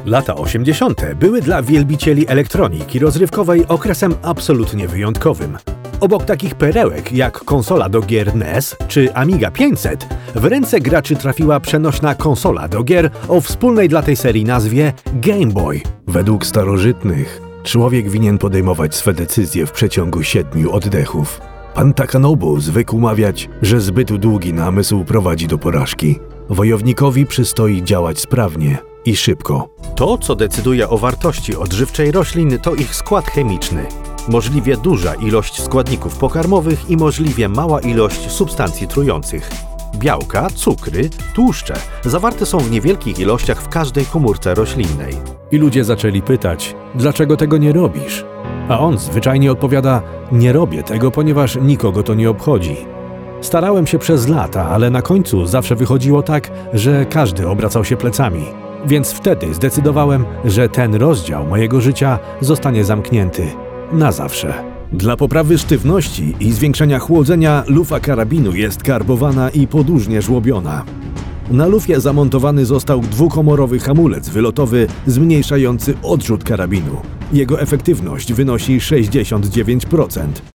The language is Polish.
Lata 80. były dla wielbicieli elektroniki rozrywkowej okresem absolutnie wyjątkowym. Obok takich perełek jak konsola do gier NES czy Amiga 500, w ręce graczy trafiła przenośna konsola do gier o wspólnej dla tej serii nazwie Game Boy. Według starożytnych, człowiek winien podejmować swe decyzje w przeciągu 7 oddechów. Pan Takanobu zwykł mawiać, że zbyt długi namysł prowadzi do porażki. Wojownikowi przystoi działać sprawnie i szybko. To, co decyduje o wartości odżywczej roślin, to ich skład chemiczny. Możliwie duża ilość składników pokarmowych i możliwie mała ilość substancji trujących. Białka, cukry, tłuszcze zawarte są w niewielkich ilościach w każdej komórce roślinnej. I ludzie zaczęli pytać, dlaczego tego nie robisz? A on zwyczajnie odpowiada, nie robię tego, ponieważ nikogo to nie obchodzi. Starałem się przez lata, ale na końcu zawsze wychodziło tak, że każdy obracał się plecami. Więc wtedy zdecydowałem, że ten rozdział mojego życia zostanie zamknięty na zawsze. Dla poprawy sztywności i zwiększenia chłodzenia lufa karabinu jest karbowana i podłużnie żłobiona. Na lufie zamontowany został dwukomorowy hamulec wylotowy zmniejszający odrzut karabinu. Jego efektywność wynosi 69%.